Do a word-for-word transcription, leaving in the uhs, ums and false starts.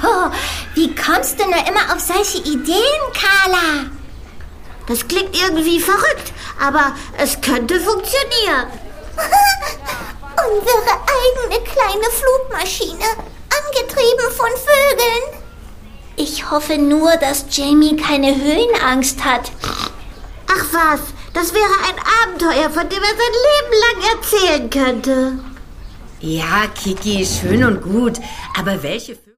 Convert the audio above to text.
Oh, wie kommst du nur immer auf solche Ideen, Carla? Das klingt irgendwie verrückt, aber es könnte funktionieren. Unsere eigene kleine Flugmaschine, angetrieben von Vögeln. Ich hoffe nur, dass Jamie keine Höhenangst hat. Ach was, das wäre ein Abenteuer, von dem er sein Leben lang erzählen könnte. Ja, Kiki, schön und gut. Aber welche